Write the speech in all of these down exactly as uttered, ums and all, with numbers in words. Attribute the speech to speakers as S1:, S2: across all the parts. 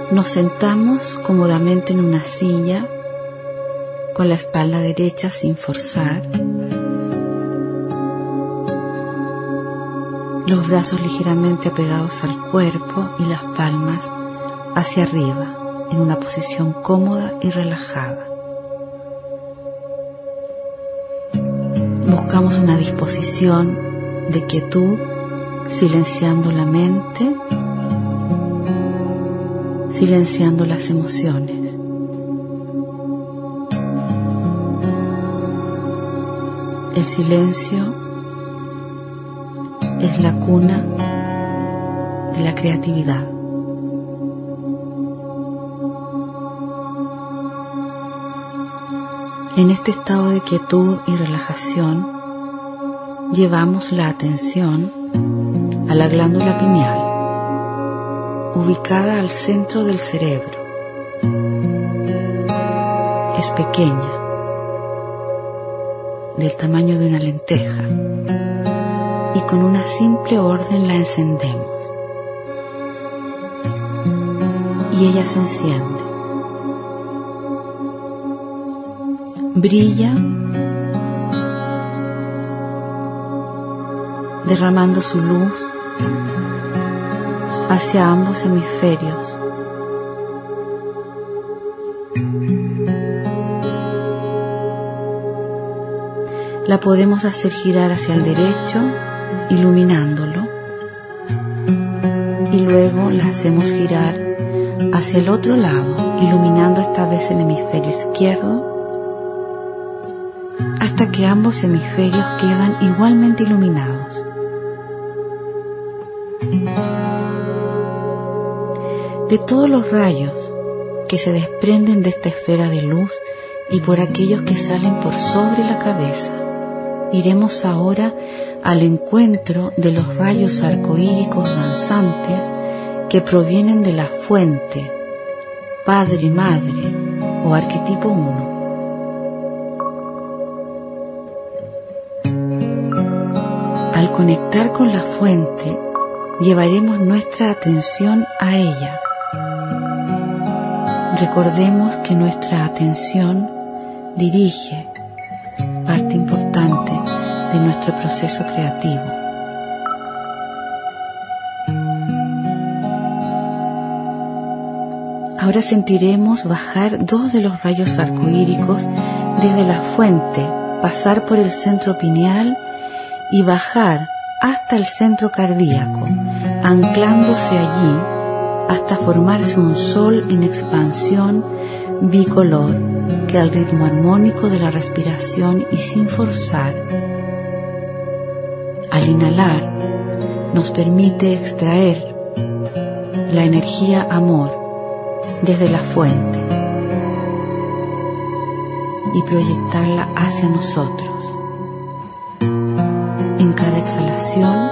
S1: Nos sentamos cómodamente en una silla, con la espalda derecha sin forzar, los brazos ligeramente apegados al cuerpo y las palmas hacia arriba, en una posición cómoda y relajada. Buscamos una disposición de quietud, silenciando la mente, silenciando las emociones. El silencio es la cuna de la creatividad. En este estado de quietud y relajación, llevamos la atención a la glándula pineal, ubicada al centro del cerebro. Es pequeña, del tamaño de una lenteja, y con una simple orden la encendemos. Y ella se enciende. Brilla, derramando su luz hacia ambos hemisferios. La podemos hacer girar hacia el derecho, iluminándolo, y luego la hacemos girar hacia el otro lado, iluminando esta vez el hemisferio izquierdo, hasta que ambos hemisferios quedan igualmente iluminados. De todos los rayos que se desprenden de esta esfera de luz y por aquellos que salen por sobre la cabeza, iremos ahora al encuentro de los rayos arcoíricos danzantes que provienen de la fuente, Padre, Madre o Arquetipo uno. Al conectar con la fuente, llevaremos nuestra atención a ella. Recordemos que nuestra atención dirige parte importante de nuestro proceso creativo. Ahora sentiremos bajar dos de los rayos arcoíricos desde la fuente, pasar por el centro pineal y bajar hasta el centro cardíaco, anclándose allí hasta formarse un sol en expansión bicolor que al ritmo armónico de la respiración y sin forzar, al inhalar, nos permite extraer la energía amor desde la fuente y proyectarla hacia nosotros. En cada exhalación,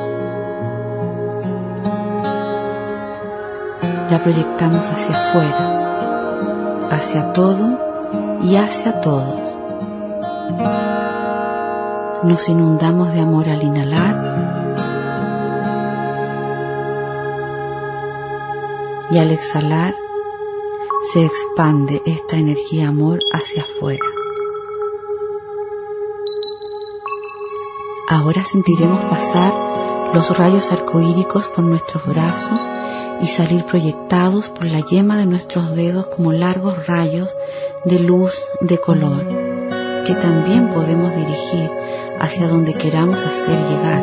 S1: la proyectamos hacia afuera, hacia todo y hacia todos. Nos inundamos de amor al inhalar y al exhalar se expande esta energía amor hacia afuera. Ahora sentiremos pasar los rayos arcoíricos por nuestros brazos y salir proyectados por la yema de nuestros dedos como largos rayos de luz de color, que también podemos dirigir hacia donde queramos hacer llegar.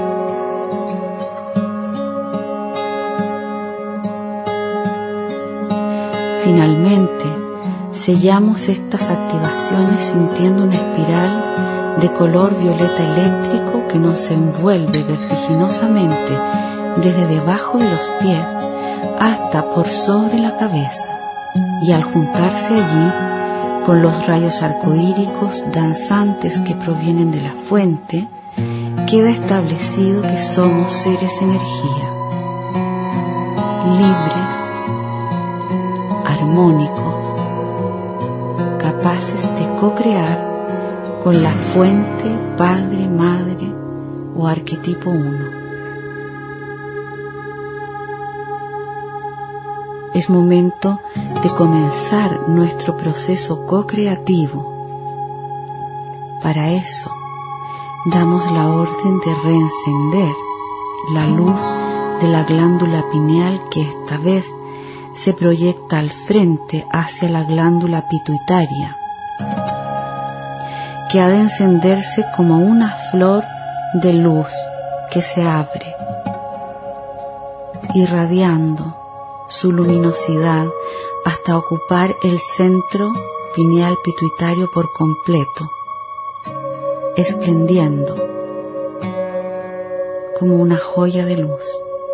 S1: Finalmente, sellamos estas activaciones sintiendo una espiral de color violeta eléctrico que nos envuelve vertiginosamente desde debajo de los pies hasta por sobre la cabeza, y al juntarse allí con los rayos arcoíricos danzantes que provienen de la fuente, queda establecido que somos seres energía, libres, armónicos, capaces de co-crear con la fuente, Padre, Madre o Arquetipo uno. Es momento de comenzar nuestro proceso co-creativo. Para eso, damos la orden de reencender la luz de la glándula pineal, que esta vez se proyecta al frente hacia la glándula pituitaria, que ha de encenderse como una flor de luz que se abre, irradiando su luminosidad hasta ocupar el centro pineal pituitario por completo, esplendiendo como una joya de luz.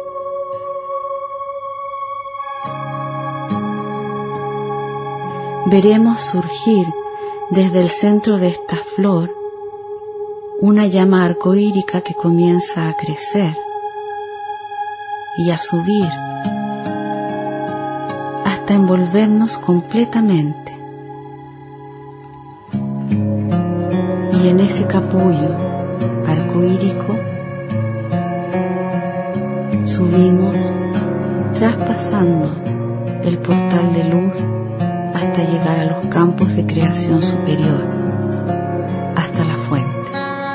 S1: Veremos surgir desde el centro de esta flor una llama arcoírica que comienza a crecer y a subir hasta envolvernos completamente. Y en ese capullo arcoírico subimos traspasando el portal de luz hasta llegar a los campos de creación superior, hasta la fuente.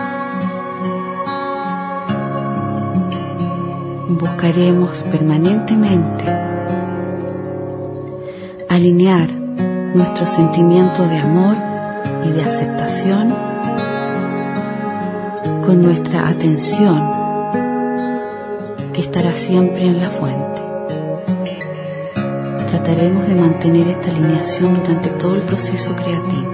S1: Buscaremos permanentemente alinear nuestro sentimiento de amor y de aceptación con nuestra atención, que estará siempre en la fuente. Trataremos de mantener esta alineación durante todo el proceso creativo.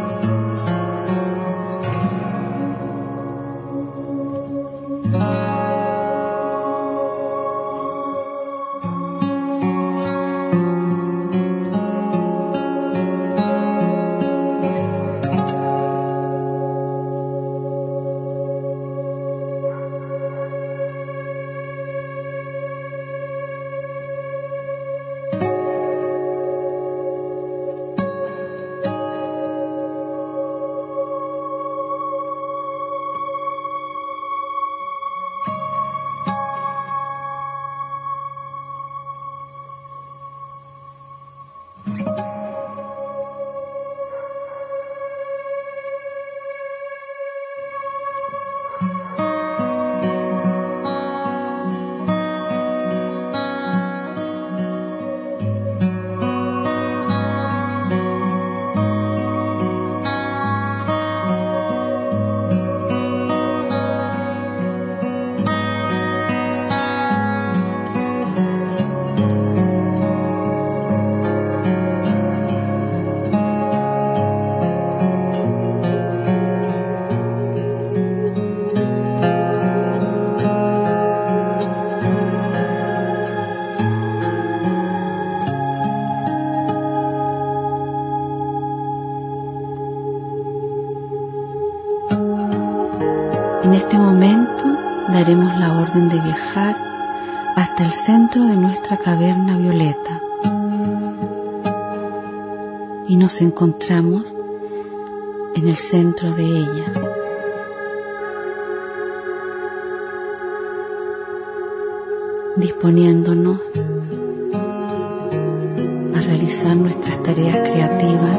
S1: En este momento daremos la orden de viajar hasta el centro de nuestra caverna violeta y nos encontramos en el centro de ella. Disponiéndonos a realizar nuestras tareas creativas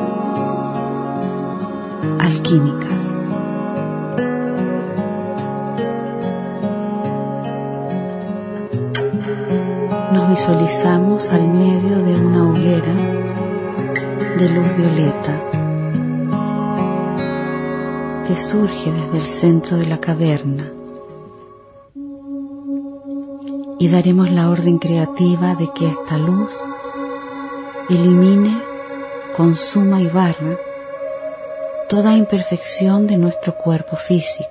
S1: alquímicas. Nos visualizamos al medio de una hoguera de luz violeta que surge desde el centro de la caverna, y daremos la orden creativa de que esta luz elimine, consuma y barra toda imperfección de nuestro cuerpo físico.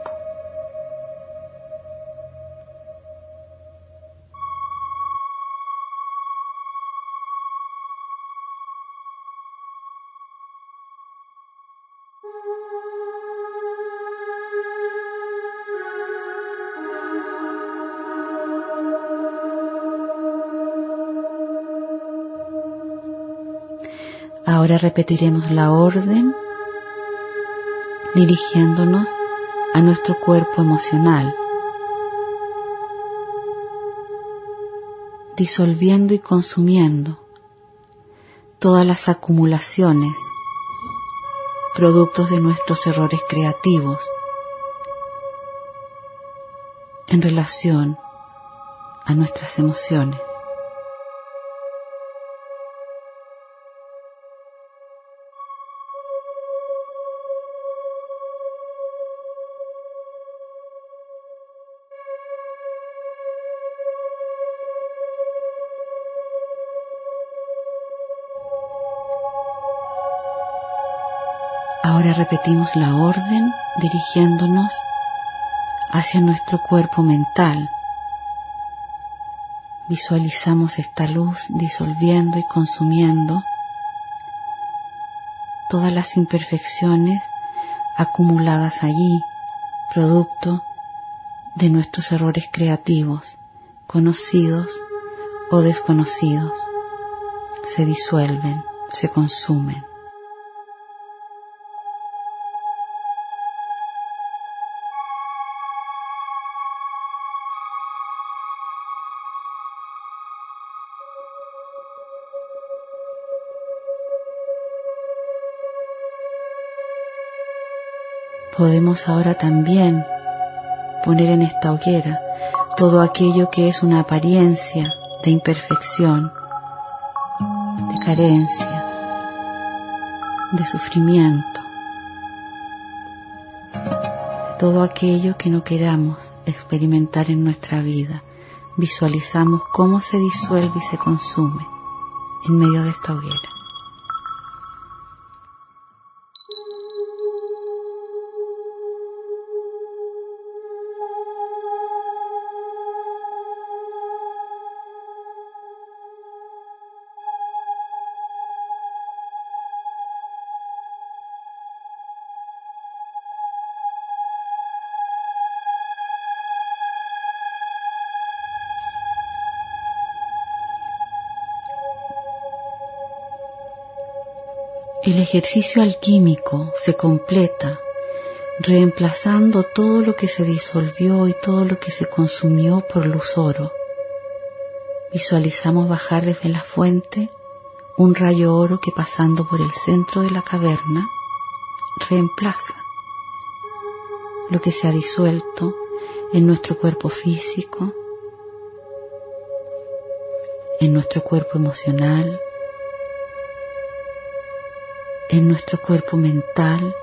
S1: Ahora repetiremos la orden dirigiéndonos a nuestro cuerpo emocional, disolviendo y consumiendo todas las acumulaciones, productos de nuestros errores creativos en relación a nuestras emociones. Ahora repetimos la orden dirigiéndonos hacia nuestro cuerpo mental. Visualizamos esta luz disolviendo y consumiendo todas las imperfecciones acumuladas allí, producto de nuestros errores creativos, conocidos o desconocidos. Se disuelven, se consumen. Podemos ahora también poner en esta hoguera todo aquello que es una apariencia de imperfección, de carencia, de sufrimiento, de todo aquello que no queramos experimentar en nuestra vida. Visualizamos cómo se disuelve y se consume en medio de esta hoguera. El ejercicio alquímico se completa reemplazando todo lo que se disolvió y todo lo que se consumió por luz oro. Visualizamos bajar desde la fuente un rayo oro que, pasando por el centro de la caverna, reemplaza lo que se ha disuelto en nuestro cuerpo físico, en nuestro cuerpo emocional, en nuestro cuerpo mental,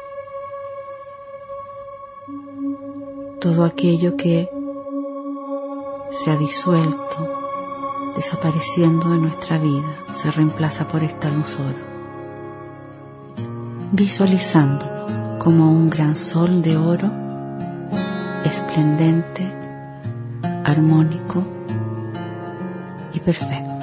S1: todo aquello que se ha disuelto, desapareciendo de nuestra vida, se reemplaza por esta luz oro, visualizándolo como un gran sol de oro, esplendente, armónico y perfecto.